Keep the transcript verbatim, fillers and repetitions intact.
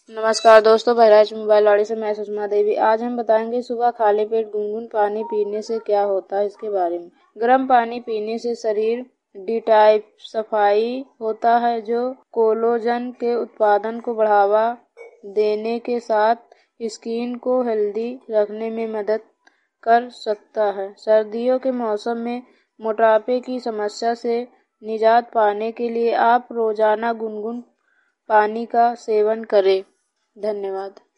नमस्कार दोस्तों, बहराइच मोबाइल वाड़ी से मैं सुषमा देवी। आज हम बताएंगे सुबह खाली पेट गुनगुन पानी पीने से क्या होता है इसके बारे में। गर्म पानी पीने से शरीर डिटॉक्सिफाई होता है, जो कोलेजन के उत्पादन को बढ़ावा देने के साथ स्किन को हेल्दी रखने में मदद कर सकता है। सर्दियों के मौसम में मोटापे की समस्या से निजात पाने के लिए आप रोजाना गुनगुन पानी का सेवन करें। धन्यवाद।